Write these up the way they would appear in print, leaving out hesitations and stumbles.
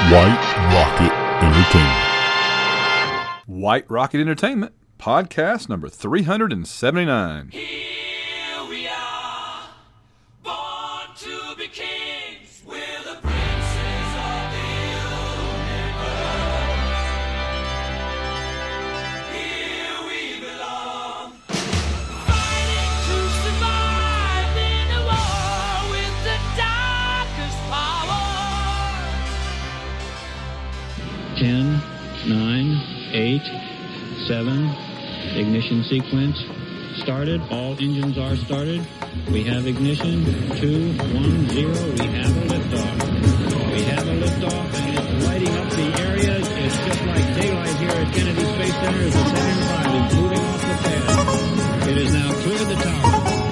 White Rocket Entertainment. White Rocket Entertainment, podcast number 379. Here we are, born to be kings. We're the princes of the universe. Here we belong, fighting to survive in a war with the darkest power. 10, 9, 8, 7, ignition sequence started. All engines are started. We have ignition. 2, 1, 0. We have a liftoff. We have a liftoff, and it's lighting up the area. It's just like daylight here at Kennedy Space Center as the Saturn V is moving off the pad. It has now cleared the tower.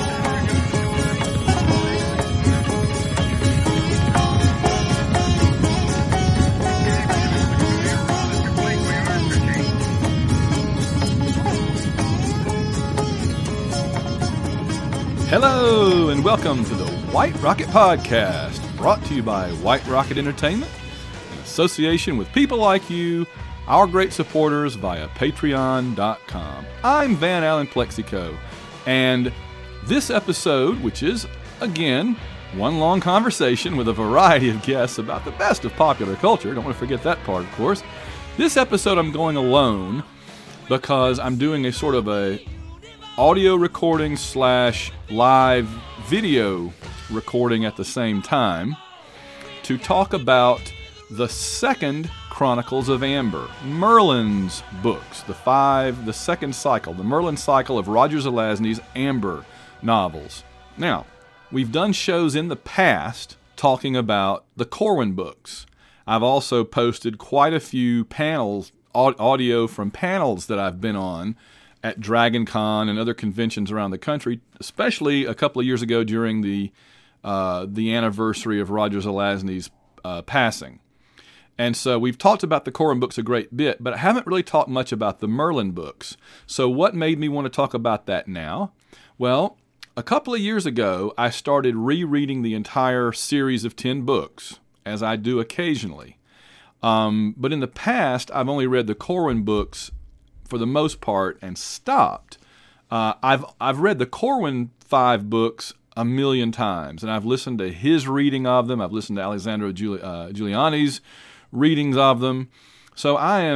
Hello, and welcome to the White Rocket Podcast, brought to you by White Rocket Entertainment, in association with people like you, our great supporters via Patreon.com. I'm Van Allen Plexico, and this episode, which is, again, one long conversation with a variety of guests about the best of popular culture, don't want to forget that part, of course. This episode I'm going alone because I'm doing a sort of a audio recording / live video recording at the same time to talk about the second Chronicles of Amber, Merlin's books, the second cycle, the Merlin cycle of Roger Zelazny's Amber novels. Now, we've done shows in the past talking about the Corwin books. I've also posted quite a few panels, audio from panels that I've been on at Dragon Con and other conventions around the country, especially a couple of years ago during the anniversary of Roger Zelazny's passing. And so we've talked about the Corwin books a great bit, but I haven't really talked much about the Merlin books. So what made me want to talk about that now? Well, a couple of years ago, I started rereading the entire series of 10 books, as I do occasionally. But in the past, I've only read the Corwin books for the most part, and stopped. I've read the Corwin 5 books a million times, and I've listened to his reading of them. I've listened to Alessandro Giuliani's readings of them. So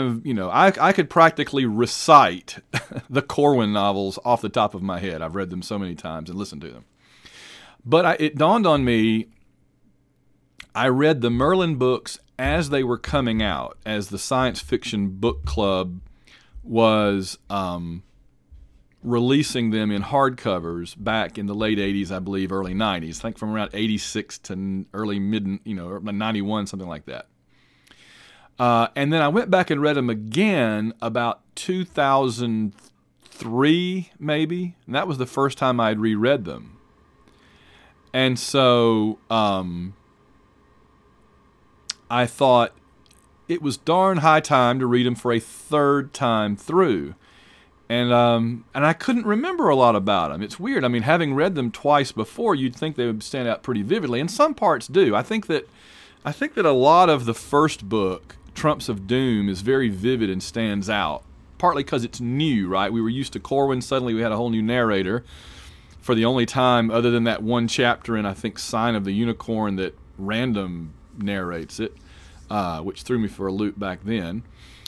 I could practically recite the Corwin novels off the top of my head. I've read them so many times and listened to them. But it dawned on me, I read the Merlin books as they were coming out, as the science fiction book club was releasing them in hardcovers back in the late 80s, I believe, early 90s. I think from around 86 to early 91, something like that. And then I went back and read them again about 2003, maybe. And that was the first time I had reread them. And so I thought, it was darn high time to read them for a third time through. And I couldn't remember a lot about them. It's weird. I mean, having read them twice before, you'd think they would stand out pretty vividly, and some parts do. I think that a lot of the first book, Trumps of Doom, is very vivid and stands out, partly because it's new, right? We were used to Corwin. Suddenly we had a whole new narrator for the only time, other than that one chapter in, I think, Sign of the Unicorn that Random narrates it. Which threw me for a loop back then.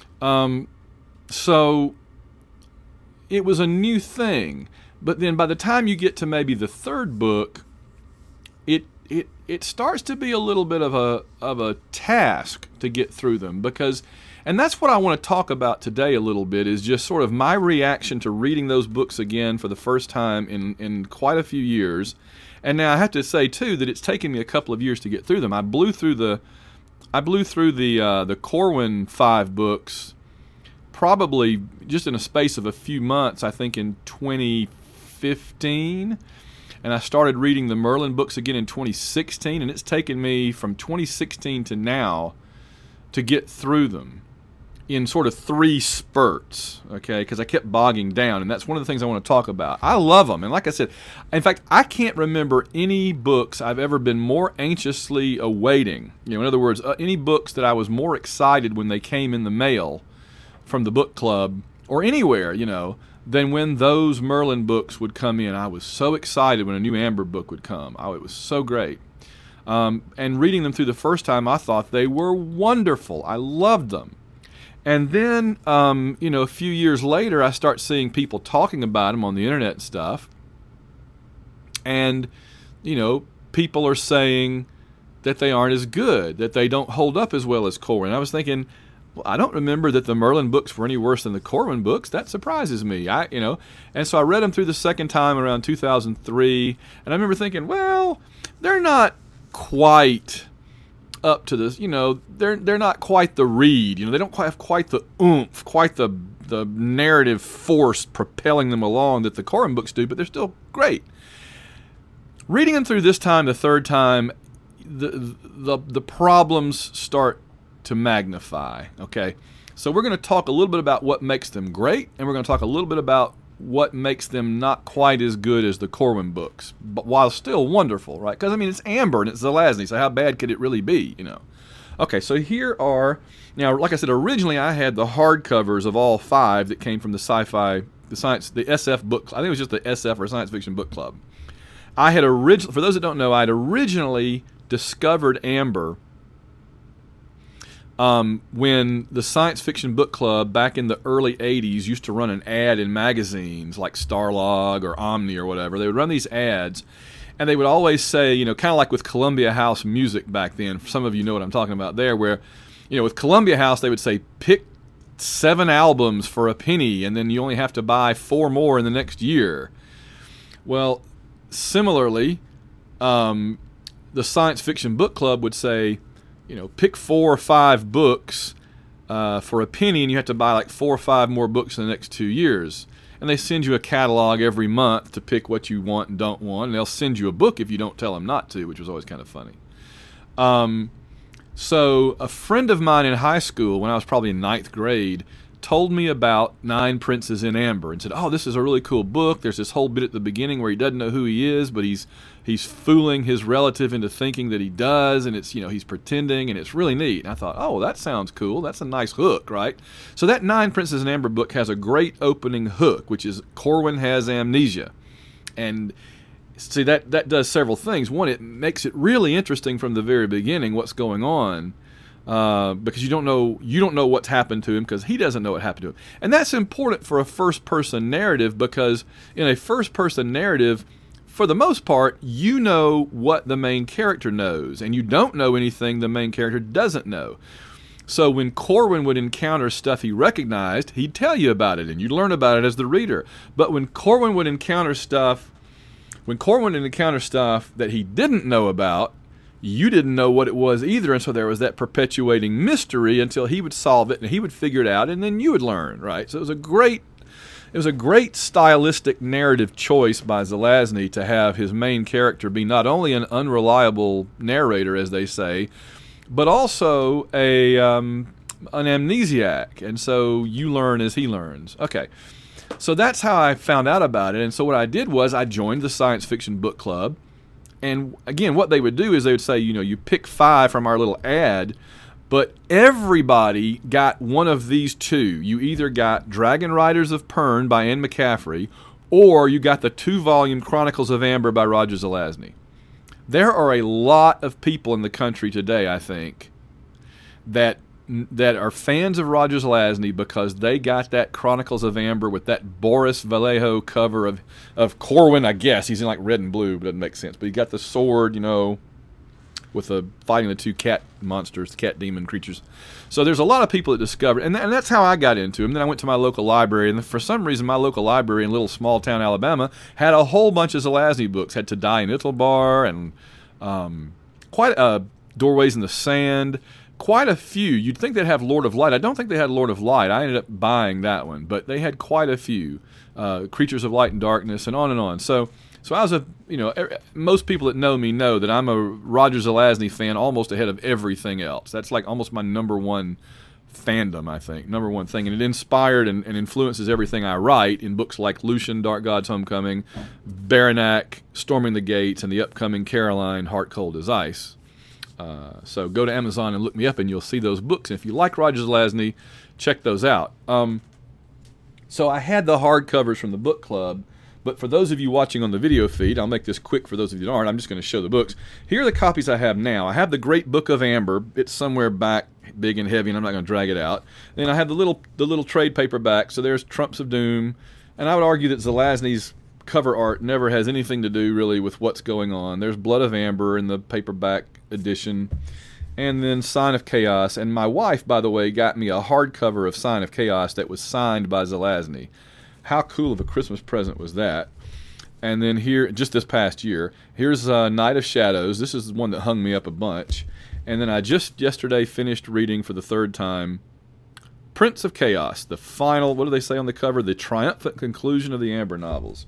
So it was a new thing. But then by the time you get to maybe the third book, it starts to be a little bit of a task to get through them. And that's what I want to talk about today a little bit, is just sort of my reaction to reading those books again for the first time in quite a few years. And now I have to say, too, that it's taken me a couple of years to get through them. I blew through the Corwin 5 books probably just in a space of a few months, I think in 2015. And I started reading the Merlin books again in 2016, and it's taken me from 2016 to now to get through them. in sort of 3 spurts, okay, because I kept bogging down, and that's one of the things I want to talk about. I love them, and like I said, in fact, I can't remember any books I've ever been more anxiously awaiting. In other words, any books that I was more excited when they came in the mail from the book club or anywhere, than when those Merlin books would come in. I was so excited when a new Amber book would come. Oh, it was so great. And reading them through the first time, I thought they were wonderful. I loved them. And then, a few years later, I start seeing people talking about them on the internet and stuff. And, people are saying that they aren't as good, that they don't hold up as well as Corwin. I was thinking, well, I don't remember that the Merlin books were any worse than the Corwin books. That surprises me. And so I read them through the second time around 2003, and I remember thinking, well, they're not quite up to this, they're not quite the read, they don't quite have quite the oomph, quite the narrative force propelling them along that the Corwin books do, but they're still great. Reading them through this time, the third time, the problems start to magnify, okay? So we're going to talk a little bit about what makes them great, and we're going to talk a little bit about what makes them not quite as good as the Corwin books, but while still wonderful, right? Because, it's Amber and it's Zelazny, so how bad could it really be, Okay, so here are, now, like I said, originally I had the hardcovers of all 5 that came from the sci-fi, the SF book, I think it was just the SF or Science Fiction Book Club. I had for those that don't know, I had originally discovered Amber when the Science Fiction Book Club back in the early 80s used to run an ad in magazines like Starlog or Omni or whatever. They would run these ads, and they would always say, kind of like with Columbia House Music back then, some of you know what I'm talking about there, where, with Columbia House they would say, pick 7 albums for a penny, and then you only have to buy 4 more in the next year. Well, similarly, the Science Fiction Book Club would say, pick 4 or 5 books for a penny, and you have to buy like 4 or 5 more books in the next 2 years. And they send you a catalog every month to pick what you want and don't want, and they'll send you a book if you don't tell them not to, which was always kind of funny. So a friend of mine in high school, when I was probably in 9th grade, told me about Nine Princes in Amber and said, oh, this is a really cool book. There's this whole bit at the beginning where he doesn't know who he is, but he's fooling his relative into thinking that he does, and it's, he's pretending, and it's really neat. And I thought, oh, that sounds cool. That's a nice hook, right? So that Nine Princes in Amber book has a great opening hook, which is Corwin has amnesia. And see, that does several things. One, it makes it really interesting from the very beginning what's going on. Because you don't know what's happened to him, because he doesn't know what happened to him. And that's important for a first-person narrative, because in a first-person narrative, for the most part, you know what the main character knows, and you don't know anything the main character doesn't know. So when Corwin would encounter stuff he recognized, he'd tell you about it, and you'd learn about it as the reader. But when Corwin would encounter stuff that he didn't know about, you didn't know what it was either, and so there was that perpetuating mystery until he would solve it and he would figure it out, and then you would learn, right? So it was a great stylistic narrative choice by Zelazny to have his main character be not only an unreliable narrator, as they say, but also an amnesiac, and so you learn as he learns. Okay, so that's how I found out about it, and so what I did was I joined the Science Fiction Book Club. And again, what they would do is they would say, you pick 5 from our little ad, but everybody got one of these 2. You either got Dragon Riders of Pern by Anne McCaffrey, or you got the 2-volume Chronicles of Amber by Roger Zelazny. There are a lot of people in the country today, I think, that are fans of Roger Zelazny because they got that Chronicles of Amber with that Boris Vallejo cover of Corwin, I guess. He's in like red and blue, but it doesn't make sense. But he got the sword, with fighting the 2 cat monsters, cat demon creatures. So there's a lot of people that discovered, and that's how I got into him. Then I went to my local library, and for some reason my local library in little small town Alabama had a whole bunch of Zelazny books. Had To Die in Ithelbar, and quite Doorways in the Sand. Quite a few. You'd think they'd have Lord of Light. I don't think they had Lord of Light. I ended up buying that one, but they had quite a few. Creatures of Light and Darkness, and on and on. So I was most people that know me know that I'm a Roger Zelazny fan almost ahead of everything else. That's like almost my number one fandom, I think, number one thing. And it inspired and influences everything I write in books like Lucian, Dark God's Homecoming, Baranak, Storming the Gates, and the upcoming Caroline, Heart Cold as Ice. So go to Amazon and look me up, and you'll see those books. And if you like Roger Zelazny, check those out. So I had the hardcovers from the book club, but for those of you watching on the video feed, I'll make this quick for those of you that aren't. I'm just going to show the books. Here are the copies I have now. I have the Great Book of Amber. It's somewhere back, big and heavy, and I'm not going to drag it out. Then I have the little trade paperback. So there's Trumps of Doom, and I would argue that Zelazny's cover art never has anything to do really with what's going on. There's Blood of Amber in the paperback edition, and then Sign of Chaos. And my wife, by the way, got me a hardcover of Sign of Chaos that was signed by Zelazny. How cool of a Christmas present was that? And then here, just this past year, here's Night of Shadows. This is the one that hung me up a bunch. And then I just yesterday finished reading for the third time Prince of Chaos, the final, what do they say on the cover? The triumphant conclusion of the Amber novels.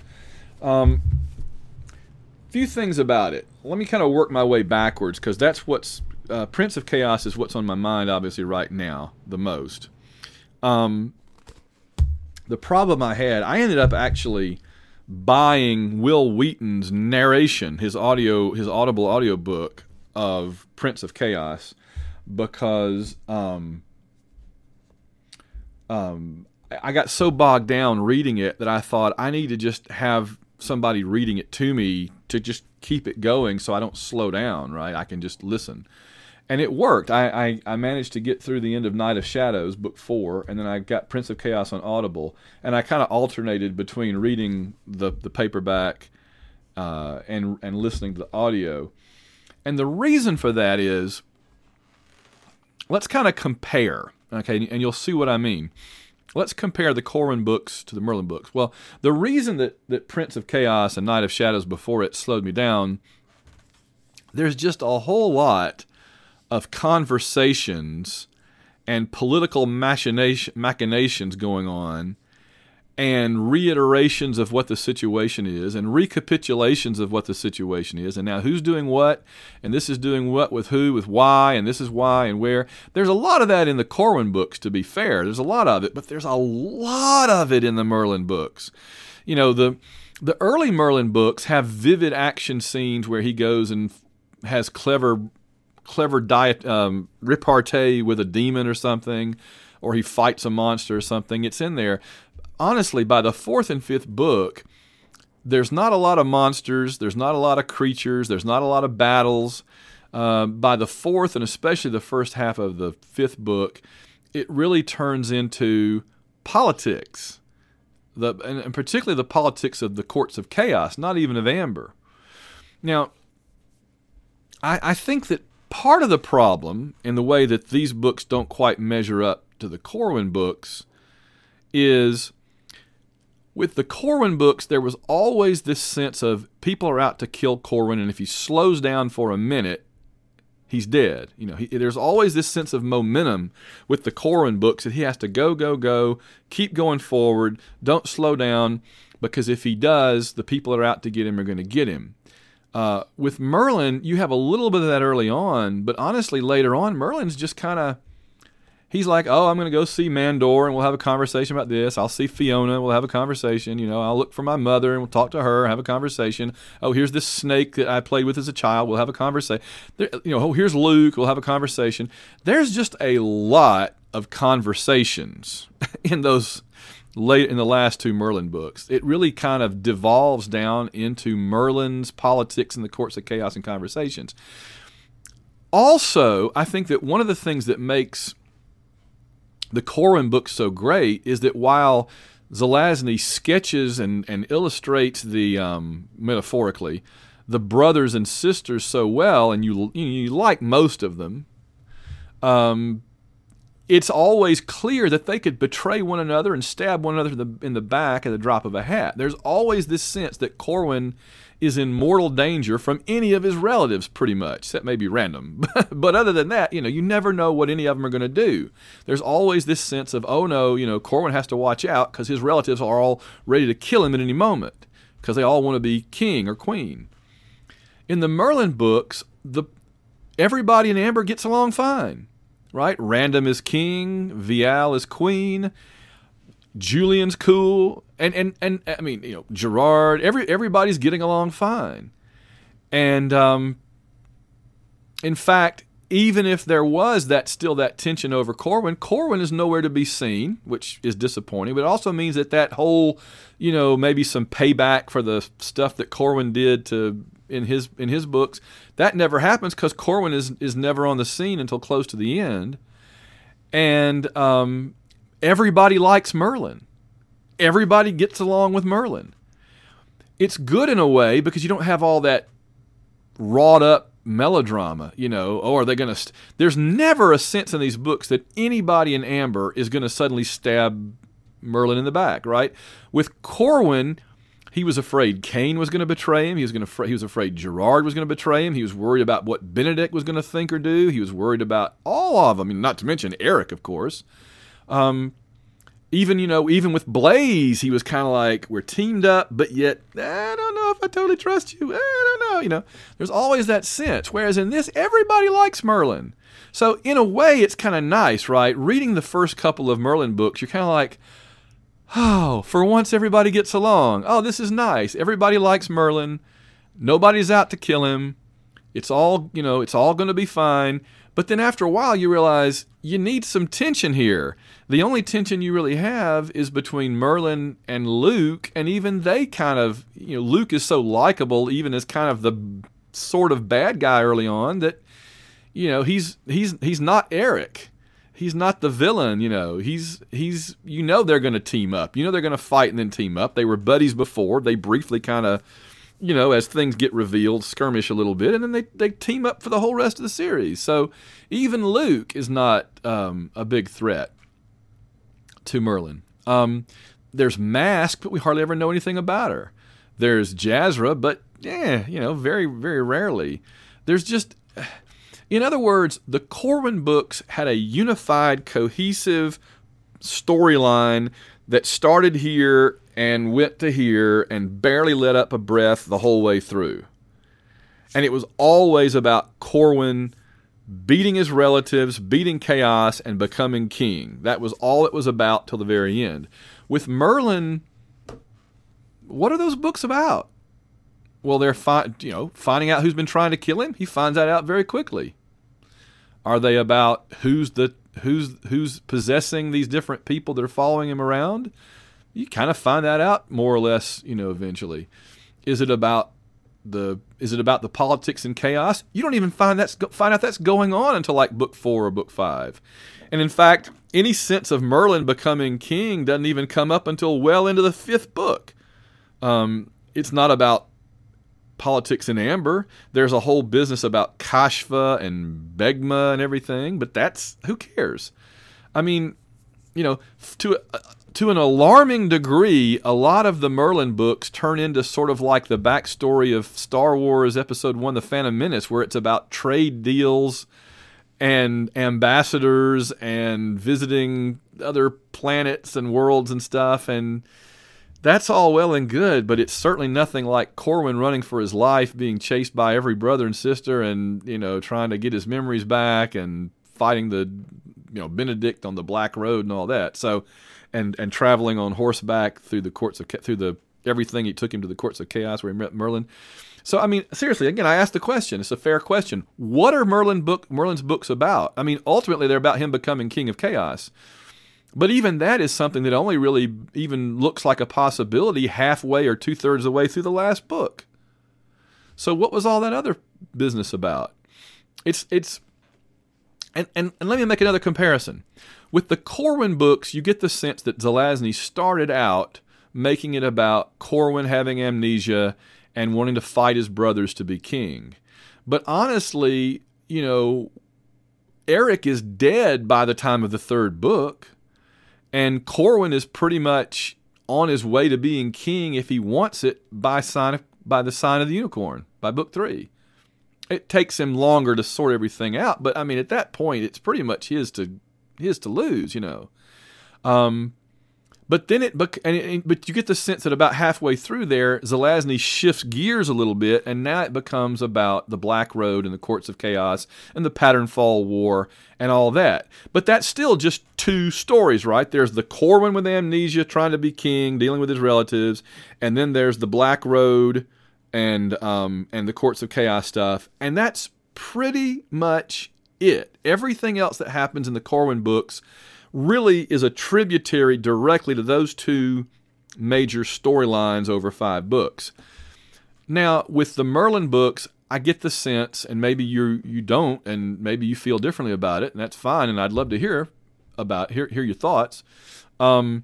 Few things about it. Let me kind of work my way backwards, because that's what's Prince of Chaos is what's on my mind, obviously, right now the most. The problem I ended up actually buying Will Wheaton's narration, his Audible audiobook of Prince of Chaos, because I got so bogged down reading it that I thought I need to just have somebody reading it to me to just keep it going so I don't slow down, right? I can just listen. And it worked. I managed to get through the end of Night of Shadows, book 4, and then I got Prince of Chaos on Audible, and I kind of alternated between reading the paperback and listening to the audio. And the reason for that is, let's kind of compare, okay, and you'll see what I mean. Let's compare the Corwin books to the Merlin books. Well, the reason that Prince of Chaos and Night of Shadows before it slowed me down, there's just a whole lot of conversations and political machinations going on, and reiterations of what the situation is, and recapitulations of what the situation is, and now who's doing what, and this is doing what with who, with why, and this is why and where. There's a lot of that in the Corwin books, to be fair. There's a lot of it, but there's a lot of it in the Merlin books. You know, the early Merlin books have vivid action scenes where he goes and has clever repartee with a demon or something, or he fights a monster or something. It's in there. Honestly, by the 4th and 5th book, there's not a lot of monsters, there's not a lot of creatures, there's not a lot of battles. By the 4th, and especially the first half of the 5th book, it really turns into politics, and particularly the politics of the courts of chaos, not even of Amber. Now, I think that part of the problem in the way that these books don't quite measure up to the Corwin books is, with the Corwin books, there was always this sense of people are out to kill Corwin, and if he slows down for a minute, he's dead. You know, there's always this sense of momentum with the Corwin books that he has to go, keep going forward, don't slow down, because if he does, the people that are out to get him are going to get him. With Merlin, you have a little bit of that early on, but honestly, later on, Merlin's just kind of, he's like, oh, I'm going to go see Mandor, and we'll have a conversation about this. I'll see Fiona, we'll have a conversation. You know, I'll look for my mother, and we'll talk to her, have a conversation. Oh, here's this snake that I played with as a child. We'll have a conversation. Oh, here's Luke. We'll have a conversation. There's just a lot of conversations in the last 2 Merlin books. It really kind of devolves down into Merlin's politics in the courts of chaos and conversations. Also, I think that one of the things that makes the Corwin books so great is that while Zelazny sketches and illustrates the metaphorically the brothers and sisters so well, and you like most of them, it's always clear that they could betray one another and stab one another in the back at the drop of a hat. There's always this sense that Corwin is in mortal danger from any of his relatives, pretty much. That may be random. But other than that, you never know what any of them are going to do. There's always this sense of, oh no, Corwin has to watch out because his relatives are all ready to kill him at any moment because they all want to be king or queen. In the Merlin books, everybody in Amber gets along fine. right? Random is king, Vial is queen, Julian's cool, and I mean, you know, Gerard, everybody's getting along fine. And in fact, even if there was still that tension over Corwin is nowhere to be seen, which is disappointing. But it also means that whole, you know, maybe some payback for the stuff that Corwin did in his books, that never happens because Corwin is never on the scene until close to the end. And everybody likes Merlin. Everybody gets along with Merlin. It's good in a way because you don't have all that wrought up melodrama, you know. Oh, are they going to... There's never a sense in these books that anybody in Amber is going to suddenly stab Merlin in the back, right? With Corwin, he was afraid Cain was going to betray him. He was afraid Gerard was going to betray him. He was worried about what Benedict was going to think or do. He was worried about all of them, not to mention Eric, of course. Even with Blaze, he was kind of like, we're teamed up, but yet, I don't know if I totally trust you. I don't know. There's always that sense. Whereas in this, everybody likes Merlin. So in a way, it's kind of nice, right? Reading the first couple of Merlin books, you're kind of like, oh, for once everybody gets along. Oh, this is nice. Everybody likes Merlin. Nobody's out to kill him. It's all going to be fine. But then after a while, you realize you need some tension here. The only tension you really have is between Merlin and Luke, and even they kind of, Luke is so likable, even as kind of the sort of bad guy early on, that, he's not Eric. He's not the villain, He's they're going to team up. They're going to fight and then team up. They were buddies before. They briefly kind of, as things get revealed, skirmish a little bit, and then they team up for the whole rest of the series. So even Luke is not a big threat to Merlin. There's Mask, but we hardly ever know anything about her. There's Jazra, but very, very rarely. There's just, in other words, the Corwin books had a unified, cohesive storyline that started here and went to here and barely let up a breath the whole way through. And it was always about Corwin beating his relatives, beating chaos, and becoming king. That was all it was about till the very end. With Merlin, what are those books about? Well, they're finding out who's been trying to kill him. He finds that out very quickly. Are they about who's possessing these different people that are following him around? You kind of find that out more or less, eventually. Is it about the politics and chaos? You don't even find out that's going on until like book 4 or book 5. And in fact, any sense of Merlin becoming king doesn't even come up until well into the 5th book. It's not about politics in Amber. There's a whole business about Kashfa and Begma and everything, but who cares? I mean, to an alarming degree, a lot of the Merlin books turn into sort of like the backstory of Star Wars Episode 1, The Phantom Menace, where it's about trade deals and ambassadors and visiting other planets and worlds and stuff, and that's all well and good, but it's certainly nothing like Corwin running for his life, being chased by every brother and sister, and trying to get his memories back and fighting the Benedict on the Black Road and all that. So, and traveling on horseback through everything. He took him to the courts of chaos where he met Merlin. So, I mean, seriously, again, I asked the question. It's a fair question. What are Merlin's books about? I mean, ultimately, they're about him becoming king of chaos. But even that is something that only really even looks like a possibility halfway or 2/3 of the way through the last book. So what was all that other business about? And let me make another comparison. With the Corwin books, you get the sense that Zelazny started out making it about Corwin having amnesia and wanting to fight his brothers to be king. But honestly, Eric is dead by the time of the 3rd book. And Corwin is pretty much on his way to being king if he wants it by the sign of the unicorn, by book 3. It takes him longer to sort everything out, but I mean, at that point, it's pretty much his to lose, But then but you get the sense that about halfway through there, Zelazny shifts gears a little bit, and now it becomes about the Black Road and the Courts of Chaos and the Patternfall War and all that. But that's still just two stories, right? There's the Corwin with amnesia, trying to be king, dealing with his relatives, and then there's the Black Road and the Courts of Chaos stuff, and that's pretty much it. Everything else that happens in the Corwin books really is a tributary directly to those two major storylines over 5 books. Now, with the Merlin books, I get the sense, and maybe you don't, and maybe you feel differently about it, and that's fine, and I'd love to hear your thoughts. But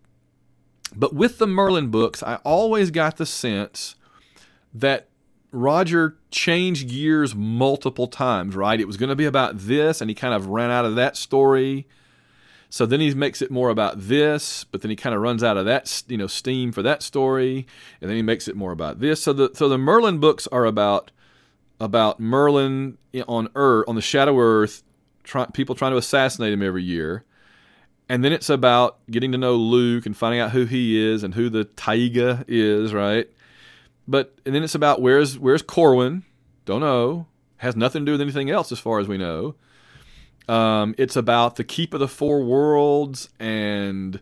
with the Merlin books, I always got the sense that Roger changed gears multiple times, right? It was going to be about this, and he kind of ran out of that story. So then he makes it more about this, but then he kind of runs out of that, steam for that story, and then he makes it more about this. So the Merlin books are about Merlin on Earth, on the Shadow Earth, people trying to assassinate him every year, and then it's about getting to know Luke and finding out who he is and who the Taiga is, right? And then it's about where's Corwin? Don't know. Has nothing to do with anything else as far as we know. It's about the Keep of the Four Worlds and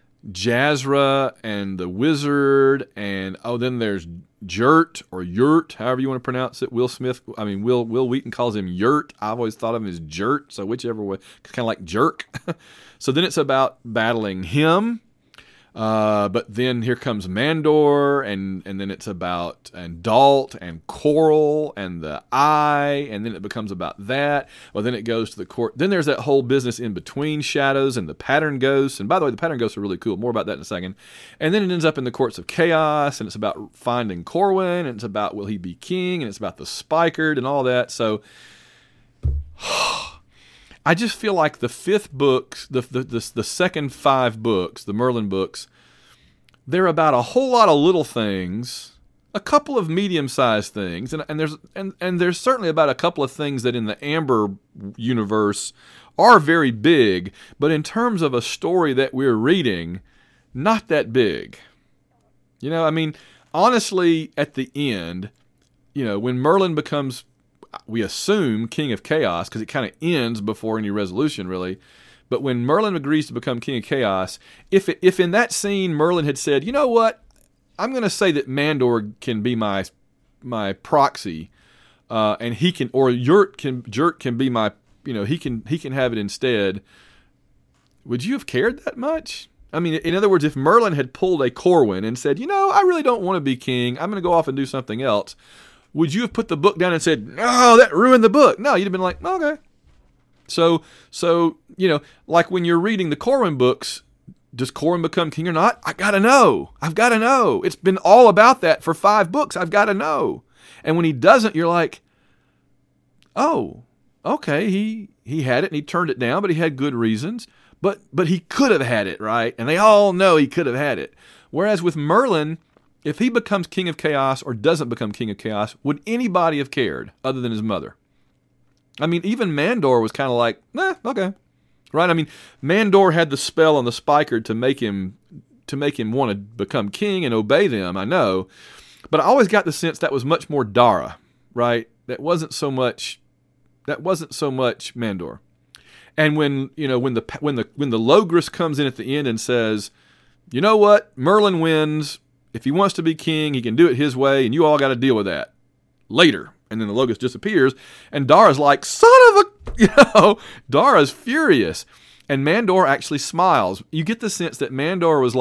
Jazra and the Wizard, and then there's Yurt or Yurt, however you want to pronounce it. Will Wheaton calls him Yurt. I've always thought of him as Jurt, so whichever way, kind of like jerk. So then it's about battling him. But then here comes Mandor, and then it's about Dalt and Coral and the Eye, and then it becomes about that. Well, then it goes to the court. Then there's that whole business in between Shadows and the Pattern Ghosts. And by the way, the Pattern Ghosts are really cool. More about that in a second. And then it ends up in the Courts of Chaos, and it's about finding Corwin, and it's about will he be king, and it's about the Spikered and all that. So I just feel like the 5th books, the second 5 books, the Merlin books, they're about a whole lot of little things, a couple of medium-sized things, and there's certainly about a couple of things that in the Amber universe are very big, but in terms of a story that we're reading, not that big. Honestly, at the end, when Merlin becomes, we assume, King of Chaos, because it kind of ends before any resolution, really. But when Merlin agrees to become King of Chaos, if in that scene Merlin had said, you know what, I'm going to say that Mandor can be my proxy, and he can, or Yurt can be my, he can have it instead. Would you have cared that much? I mean, in other words, if Merlin had pulled a Corwin and said, I really don't want to be king, I'm going to go off and do something else, would you have put the book down and said, no, that ruined the book? No, you'd have been like, okay. So like when you're reading the Corwin books, does Corwin become king or not? I've got to know. It's been all about that for 5 books. I've got to know. And when he doesn't, you're like, oh, okay, he had it and he turned it down, but he had good reasons. But he could have had it, right? And they all know he could have had it. Whereas with Merlin, if he becomes King of Chaos or doesn't become King of Chaos, would anybody have cared other than his mother? I mean, even Mandor was kind of like, okay. Right? I mean, Mandor had the spell on the Spikered to make him want to become king and obey them, I know. But I always got the sense that was much more Dara, right? That wasn't so much Mandor. And when the Logris comes in at the end and says, you know what, Merlin wins. If he wants to be king, he can do it his way, and you all got to deal with that later. And then the Logris disappears, and Dara's like, son of a, Dara's furious. And Mandor actually smiles. You get the sense that Mandor's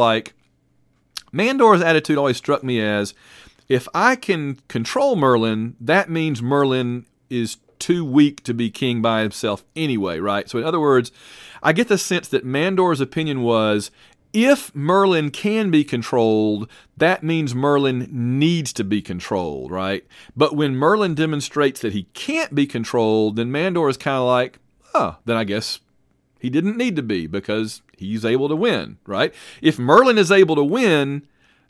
attitude always struck me as, if I can control Merlin, that means Merlin is too weak to be king by himself anyway, right? So in other words, I get the sense that Mandor's opinion was, if Merlin can be controlled, that means Merlin needs to be controlled, right? But when Merlin demonstrates that he can't be controlled, then Mandor is kind of like, then I guess he didn't need to be because he's able to win, right? If Merlin is able to win,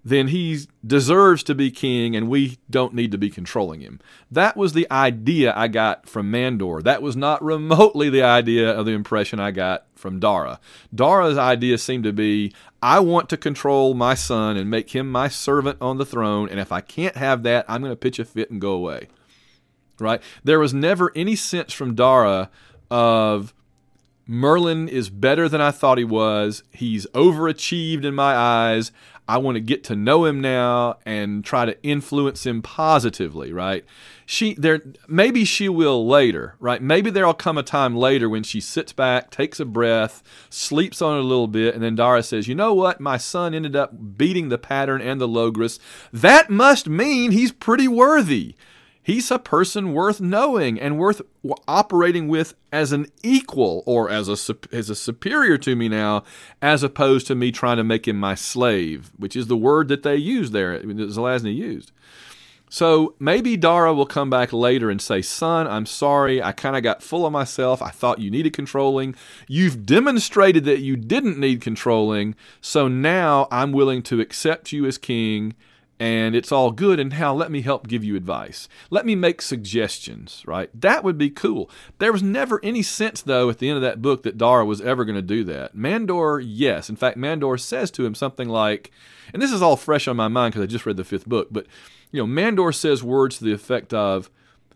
then he deserves to be king and we don't need to be controlling him. That was the idea I got from Mandor. That was not remotely the idea of the impression I got from Dara. Dara's idea seemed to be, I want to control my son and make him my servant on the throne, and if I can't have that, I'm going to pitch a fit and go away. Right? There was never any sense from Dara of, Merlin is better than I thought he was. He's overachieved in my eyes. I want to get to know him now and try to influence him positively, right? Maybe she will later, right? Maybe there'll come a time later when she sits back, takes a breath, sleeps on it a little bit, and then Dara says, you know what? My son ended up beating the Pattern and the Logris. That must mean he's pretty worthy. He's a person worth knowing and worth operating with as an equal or as a superior to me now, as opposed to me trying to make him my slave, which is the word that they used there, that Zelazny used. So maybe Dara will come back later and say, son, I'm sorry, I kind of got full of myself. I thought you needed controlling. You've demonstrated that you didn't need controlling, so now I'm willing to accept you as king, and it's all good, and now let me help give you advice. Let me make suggestions, right? That would be cool. There was never any sense, though, at the end of that book that Dara was ever going to do that. Mandor, yes. In fact, Mandor says to him something like, and this is all fresh on my mind because I just read the 5th book, but Mandor says words to the effect of,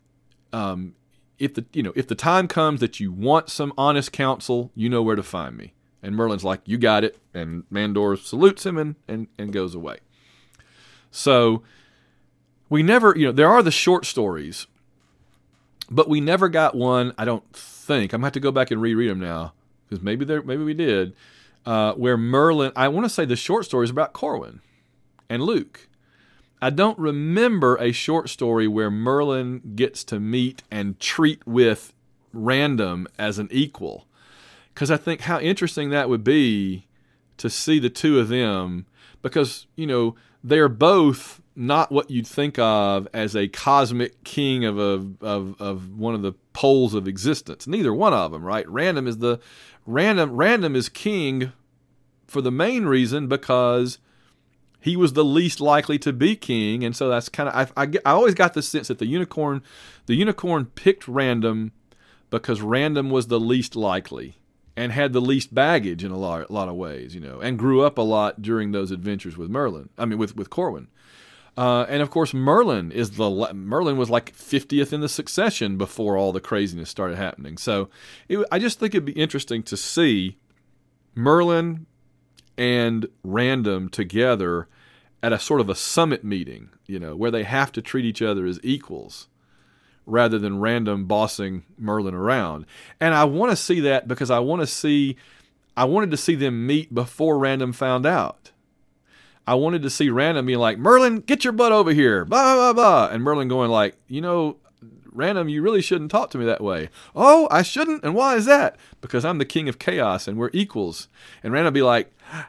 if the time comes that you want some honest counsel, you know where to find me. And Merlin's like, you got it. And Mandor salutes him and goes away. So we never, there are the short stories, but we never got one, I don't think. I'm going to have to go back and reread them now, because maybe we did, where Merlin, I want to say the short story is about Corwin and Luke. I don't remember a short story where Merlin gets to meet and treat with Random as an equal, because I think how interesting that would be to see the two of them, because, they're both not what you'd think of as a cosmic king of one of the poles of existence. Neither one of them, right? Random is king for the main reason because he was the least likely to be king, and so that's kind of I always got the sense that the unicorn picked Random because Random was the least likely and had the least baggage in a lot of ways, and grew up a lot during those adventures with with Corwin. And of course, Merlin was like 50th in the succession before all the craziness started happening. So I just think it'd be interesting to see Merlin and Random together at a sort of a summit meeting, where they have to treat each other as equals, rather than Random bossing Merlin around. And I want to see that because I wanted to see them meet before Random found out. I wanted to see Random be like, Merlin, get your butt over here, blah, blah, blah. And Merlin going like, Random, you really shouldn't talk to me that way. Oh, I shouldn't? And why is that? Because I'm the king of chaos and we're equals. And Random be like,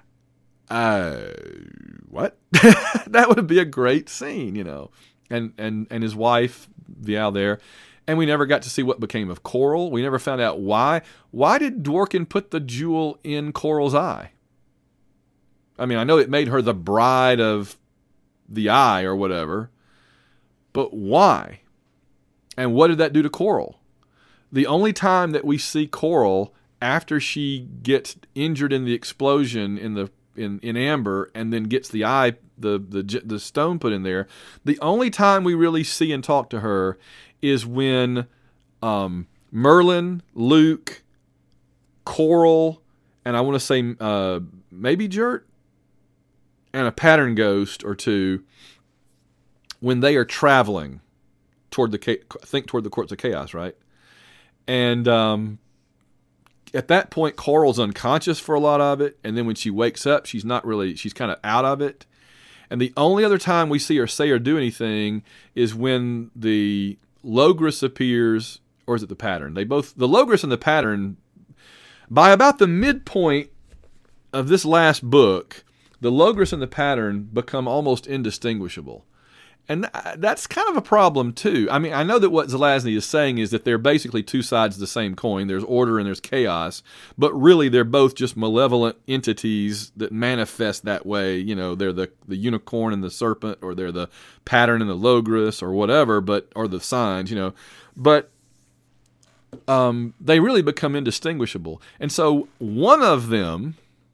what? That would be a great scene, And his wife, Vial there, and we never got to see what became of Coral. We never found out why. Why did Dworkin put the jewel in Coral's eye? I mean, I know it made her the bride of the eye or whatever, but why? And what did that do to Coral? The only time that we see Coral after she gets injured in the explosion in Amber and then gets the eye, the stone put in there, the only time we really see and talk to her is when Merlin, Luke, Coral, and I want to say maybe Jurt, and a Pattern ghost or two, when they are traveling toward the Courts of Chaos, right? And at that point, Coral's unconscious for a lot of it, and then when she wakes up, she's kind of out of it. And the only other time we see her say or do anything is when the Logris appears, or is it the Pattern? The Logris and the Pattern, by about the midpoint of this last book, the Logris and the Pattern become almost indistinguishable. And that's kind of a problem, too. I mean, I know that what Zelazny is saying is that they're basically two sides of the same coin. There's order and there's chaos. But really, they're both just malevolent entities that manifest that way. You know, they're the unicorn and the serpent, or they're the pattern and the logos, or whatever, or the signs, you know. But they really become indistinguishable. And so one of them,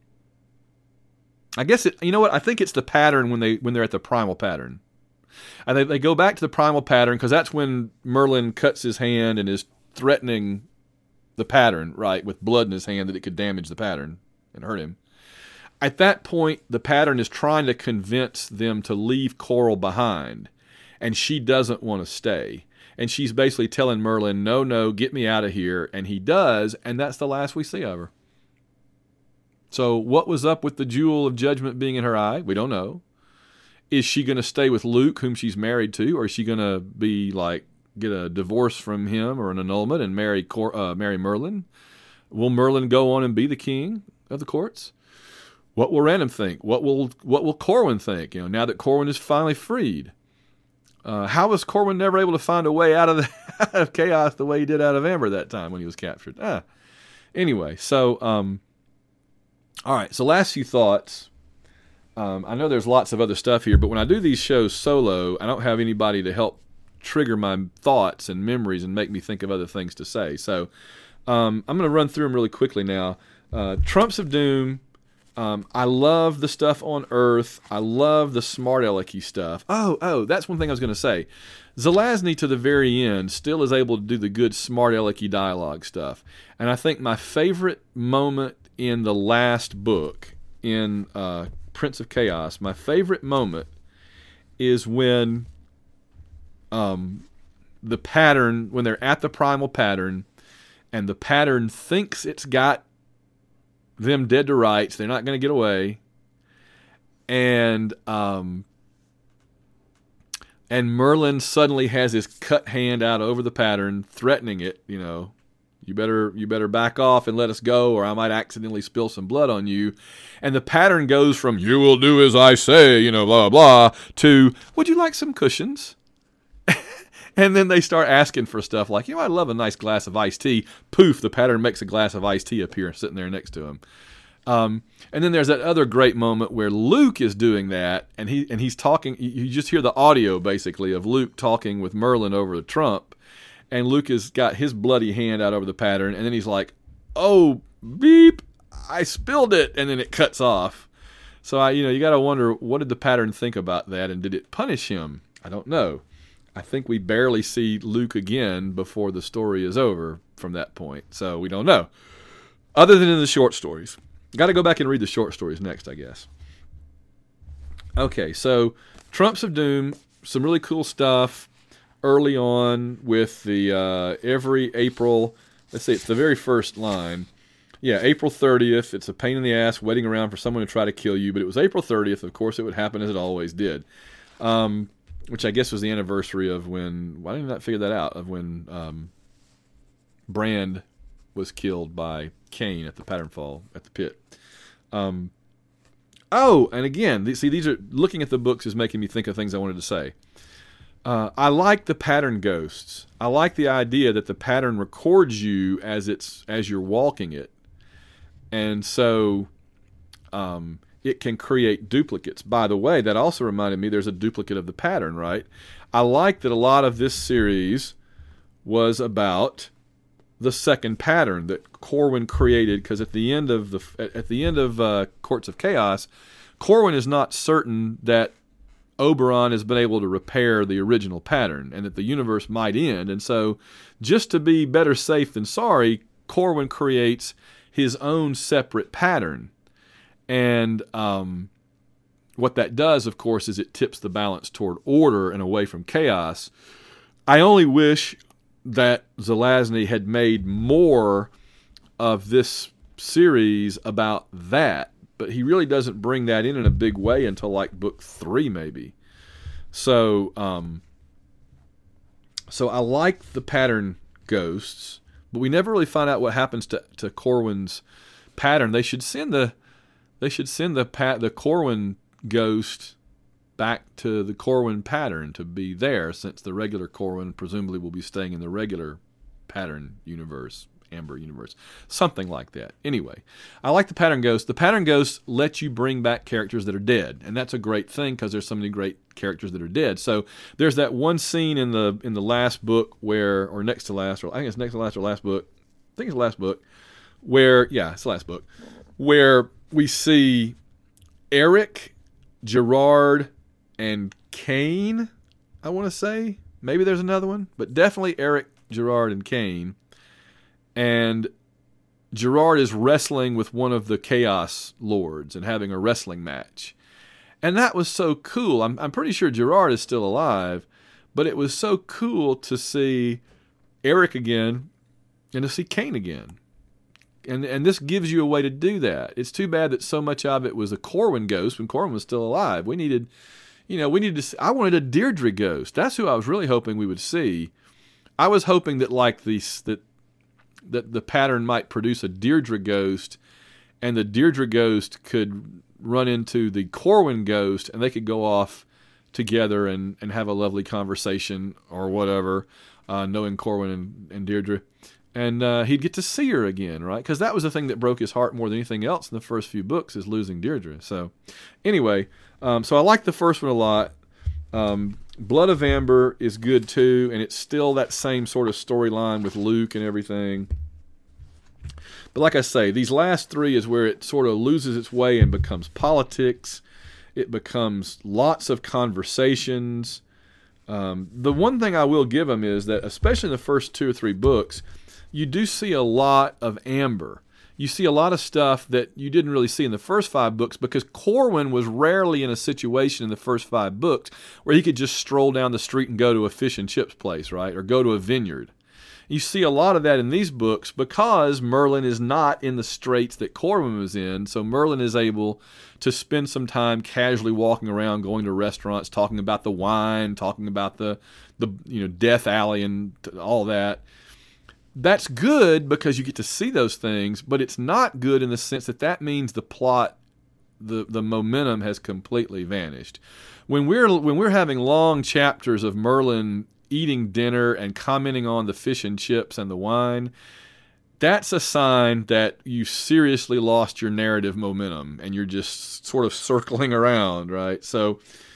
I guess, you know what? I think it's the pattern when they're at the primal pattern. And they go back to the primal pattern because that's when Merlin cuts his hand and is threatening the pattern, right, with blood in his hand that it could damage the pattern and hurt him. At that point, the pattern is trying to convince them to leave Coral behind, and she doesn't want to stay. And she's basically telling Merlin, no, get me out of here. And he does, and that's the last we see of her. So what was up with the jewel of judgment being in her eye? We don't know. Is she going to stay with Luke, whom she's married to, or is she going to be like get a divorce from him or an annulment and marry Merlin? Will Merlin go on and be the king of the courts? What will Random think? What will Corwin think? You know, now that Corwin is finally freed, how was Corwin never able to find a way out of chaos the way he did out of Amber that time when he was captured? Anyway, so all right. So last few thoughts. I know there's lots of other stuff here, but when I do these shows solo, I don't have anybody to help trigger my thoughts and memories and make me think of other things to say. So I'm going to run through them really quickly now. Trumps of Doom. I love the stuff on Earth. I love the smart alecky stuff. Oh, that's one thing I was going to say. Zelazny, to the very end, still is able to do the good smart alecky dialogue stuff. And I think my favorite moment in the last book, in Prince of Chaos, my favorite moment is when the pattern, when they're at the primal pattern, and the pattern thinks it's got them dead to rights, they're not going to get away, and Merlin suddenly has his cut hand out over the pattern, threatening it, you know, you better back off and let us go, or I might accidentally spill some blood on you. And the pattern goes from, you will do as I say, you know, blah, blah, to, would you like some cushions? And then they start asking for stuff like, you know, I'd love a nice glass of iced tea. Poof, the pattern makes a glass of iced tea appear sitting there next to him. And then there's that other great moment where Luke is doing that, and he's talking. You just hear the audio, basically, of Luke talking with Merlin over the trump. And Luke has got his bloody hand out over the pattern, and then he's like, oh, beep, I spilled it, and then it cuts off. So, you got to wonder, what did the pattern think about that, and did it punish him? I don't know. I think we barely see Luke again before the story is over from that point, so we don't know. Other than in the short stories. Got to go back and read the short stories next, I guess. Okay, so Trumps of Doom, some really cool stuff early on with the every April, let's see, it's the very first line. Yeah, April 30th, it's a pain in the ass waiting around for someone to try to kill you, but it was April 30th, of course it would happen as it always did. Which I guess was the anniversary of when, why didn't I figure that out, of when Brand was killed by Cain at the Patternfall, at the pit. And again, these are, looking at the books is making me think of things I wanted to say. I like the pattern ghosts. I like the idea that the pattern records you as you're walking it, and so it can create duplicates. By the way, that also reminded me there's a duplicate of the pattern, right? I like that a lot of this series was about the second pattern that Corwin created, because at the end of Courts of Chaos, Corwin is not certain that Oberon has been able to repair the original pattern and that the universe might end. And so, just to be better safe than sorry, Corwin creates his own separate pattern. And what that does, of course, is it tips the balance toward order and away from chaos. I only wish that Zelazny had made more of this series about that. But he really doesn't bring that in a big way until like book 3, maybe. So I like the pattern ghosts, but we never really find out what happens to Corwin's pattern. They should send the Corwin ghost back to the Corwin pattern to be there, since the regular Corwin presumably will be staying in the regular pattern universe, Amber universe, something like that. Anyway, I like the Pattern Ghost. The Pattern Ghost lets you bring back characters that are dead, and that's a great thing because there's so many great characters that are dead. So there's that one scene in the last book where, or next to last, or I think it's next to last or last book. I think it's the last book where, yeah, it's the last book, where we see Eric, Gerard, and Kane, I want to say. Maybe there's another one, but definitely Eric, Gerard, and Kane. And Gerard is wrestling with one of the Chaos Lords and having a wrestling match. And that was so cool. I'm pretty sure Gerard is still alive, but it was so cool to see Eric again and to see Kane again. And this gives you a way to do that. It's too bad that so much of it was a Corwin ghost when Corwin was still alive. We needed to see, I wanted a Deirdre ghost. That's who I was really hoping we would see. I was hoping that that the pattern might produce a Deirdre ghost, and the Deirdre ghost could run into the Corwin ghost, and they could go off together and have a lovely conversation or whatever, knowing Corwin and Deirdre. And he'd get to see her again, right? Because that was the thing that broke his heart more than anything else in the first few books, is losing Deirdre. So anyway, so I like the first one a lot. Blood of Amber is good too, and it's still that same sort of storyline with Luke and everything. But like I say, these last three is where it sort of loses its way and becomes politics. It becomes lots of conversations. The one thing I will give them is that, especially in the first 2 or 3 books, you do see a lot of Amber. You see a lot of stuff that you didn't really see in the first 5 books, because Corwin was rarely in a situation in the first 5 books where he could just stroll down the street and go to a fish and chips place, right? Or go to a vineyard. You see a lot of that in these books because Merlin is not in the straits that Corwin was in, so Merlin is able to spend some time casually walking around, going to restaurants, talking about the wine, talking about the Death Alley and all that. That's good because you get to see those things, but it's not good in the sense that means the plot, the momentum has completely vanished. When we're having long chapters of Merlin eating dinner and commenting on the fish and chips and the wine, that's a sign that you seriously lost your narrative momentum and you're just sort of circling around, right? So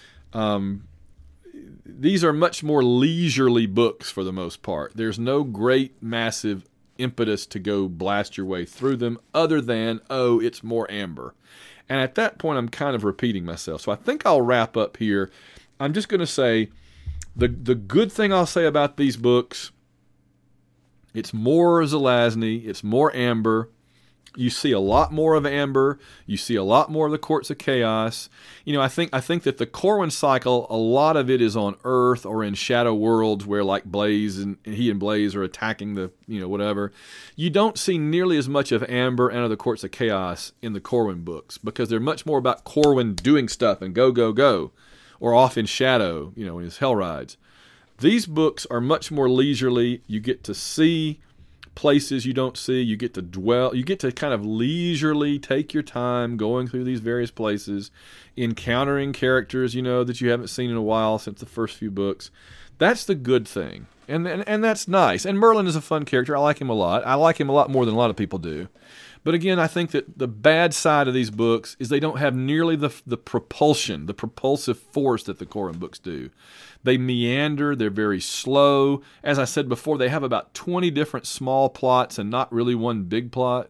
these are much more leisurely books for the most part. There's no great, massive impetus to go blast your way through them other than, it's more Amber. And at that point, I'm kind of repeating myself. So I think I'll wrap up here. I'm just going to say the good thing I'll say about these books, it's more Zelazny, it's more Amber. You see a lot more of Amber. You see a lot more of the Courts of Chaos. I think that the Corwin cycle, a lot of it is on Earth or in Shadow Worlds where like Blaze and he and Blaze are attacking the, whatever. You don't see nearly as much of Amber and of the Courts of Chaos in the Corwin books because they're much more about Corwin doing stuff and go, or off in shadow, in his hell rides. These books are much more leisurely. You get to see places you don't see. You get to dwell. You get to kind of leisurely take your time going through these various places, encountering characters, that you haven't seen in a while since the first few books. That's the good thing. And that's nice. And Merlin is a fun character. I like him a lot. I like him a lot more than a lot of people do. But again, I think that the bad side of these books is they don't have nearly the propulsion, the propulsive force that the Corwin books do. They meander, they're very slow. As I said before, they have about 20 different small plots and not really one big plot.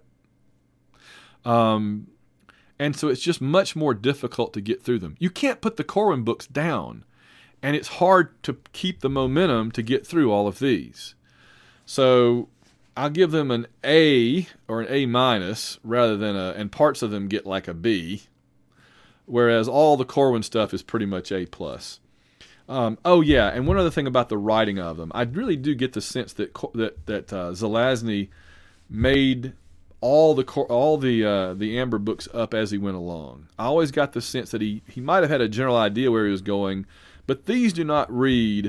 And so it's just much more difficult to get through them. You can't put the Corwin books down, and it's hard to keep the momentum to get through all of these. So I'll give them an A or an A minus rather than and parts of them get like a B, whereas all the Corwin stuff is pretty much A plus. And one other thing about the writing of them, I really do get the sense that Zelazny made all the Amber books up as he went along. I always got the sense that he might have had a general idea where he was going, but these do not read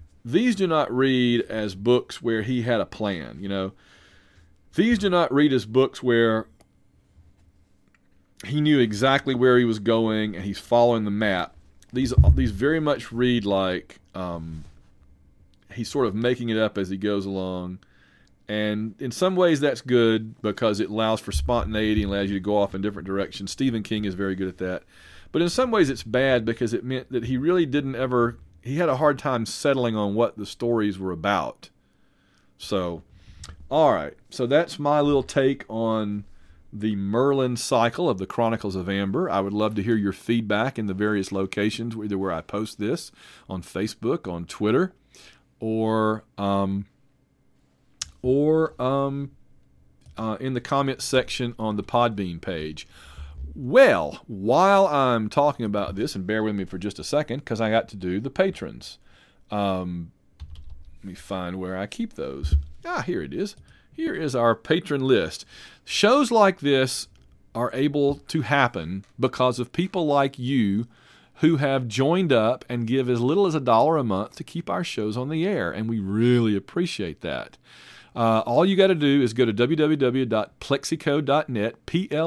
as books where he had a plan, These do not read as books where he knew exactly where he was going and he's following the map. these very much read like he's sort of making it up as he goes along. And in some ways that's good because it allows for spontaneity and allows you to go off in different directions. Stephen King is very good at that. But in some ways it's bad because it meant that he really he had a hard time settling on what the stories were about. So, all right. So that's my little take on the Merlin cycle of the Chronicles of Amber. I would love to hear your feedback in the various locations, either where I post this, on Facebook, on Twitter, or in the comments section on the Podbean page. Well, while I'm talking about this, and bear with me for just a second, because I got to do the patrons. Let me find where I keep those. Here it is. Here is our patron list. Shows like this are able to happen because of people like you who have joined up and give as little as $1 a month to keep our shows on the air, and we really appreciate that. All you got to do is go to www.plexico.net,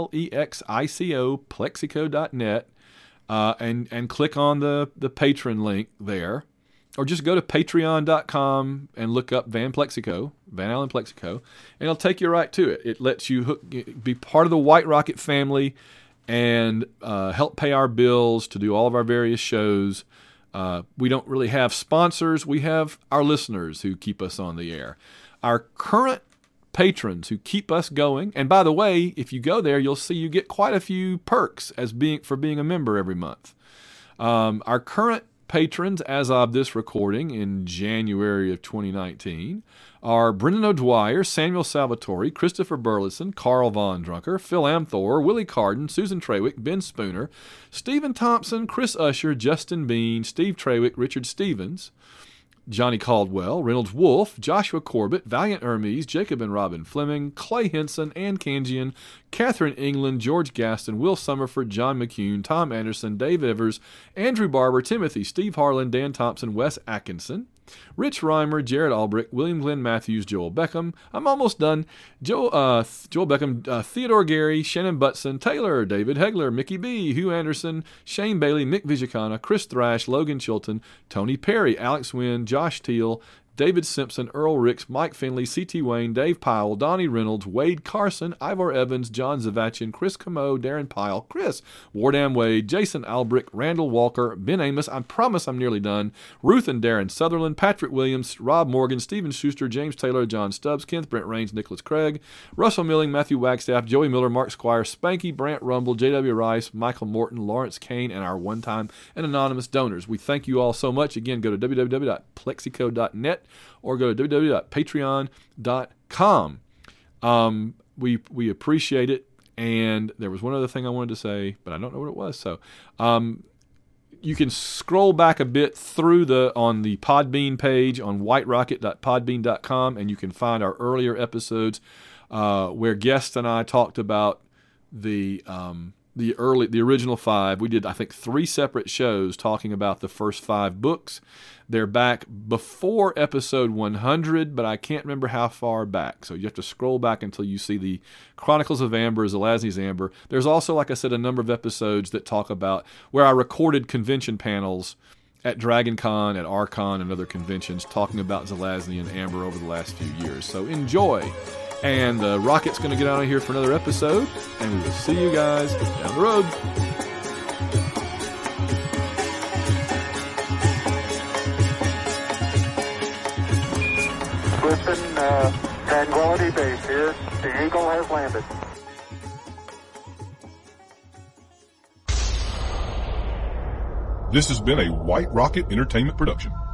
Plexico, plexico.net, and click on the patron link there. Or just go to patreon.com and look up Van Plexico, Van Allen Plexico, and it'll take you right to it. It lets you be part of the White Rocket family and help pay our bills to do all of our various shows. We don't really have sponsors. We have our listeners who keep us on the air. Our current patrons who keep us going, and by the way, if you go there, you'll see you get quite a few perks for being a member every month. Our current patrons, as of this recording in January of 2019, are Brendan O'Dwyer, Samuel Salvatore, Christopher Burleson, Carl Von Drunker, Phil Amthor, Willie Carden, Susan Trawick, Ben Spooner, Stephen Thompson, Chris Usher, Justin Bean, Steve Trawick, Richard Stevens, Johnny Caldwell, Reynolds Wolfe, Joshua Corbett, Valiant Hermes, Jacob and Robin Fleming, Clay Henson, Ann Kanjian, Catherine England, George Gaston, Will Summerford, John McCune, Tom Anderson, Dave Evers, Andrew Barber, Timothy, Steve Harlan, Dan Thompson, Wes Atkinson, Rich Reimer, Jared Albrecht, William Glenn Matthews, Joel Beckham. I'm almost done. Joel Beckham, Theodore Gary, Shannon Butson, Taylor, David Hegler, Mickey B., Hugh Anderson, Shane Bailey, Mick Vijacana, Chris Thrash, Logan Chilton, Tony Perry, Alex Wynn, Josh Teal, David Simpson, Earl Ricks, Mike Finley, C.T. Wayne, Dave Powell, Donnie Reynolds, Wade Carson, Ivor Evans, John Zavachin, Chris Camo, Darren Pyle, Chris, Wardam Wade, Jason Albrick, Randall Walker, Ben Amos, I promise I'm nearly done, Ruth and Darren Sutherland, Patrick Williams, Rob Morgan, Stephen Schuster, James Taylor, John Stubbs, Kenneth Brent Raines, Nicholas Craig, Russell Milling, Matthew Wagstaff, Joey Miller, Mark Squire, Spanky, Brant Rumble, J.W. Rice, Michael Morton, Lawrence Kane, and our one-time and anonymous donors. We thank you all so much. Again, go to www.plexico.net or go to www.patreon.com. We appreciate it. And there was one other thing I wanted to say, but I don't know what it was. So you can scroll back a bit through on the Podbean page on whiterocket.podbean.com, and you can find our earlier episodes where guests and I talked about the original 5. We did, I think, 3 separate shows talking about the first 5 books. They're back before episode 100, but I can't remember how far back. So you have to scroll back until you see the Chronicles of Amber, Zelazny's Amber. There's also, like I said, a number of episodes that talk about where I recorded convention panels at Dragon Con, at Archon, and other conventions talking about Zelazny and Amber over the last few years. So enjoy. And the Rocket's going to get out of here for another episode, and we will see you guys down the road. Listen, Tranquility Base here. The Eagle has landed. This has been a White Rocket Entertainment production.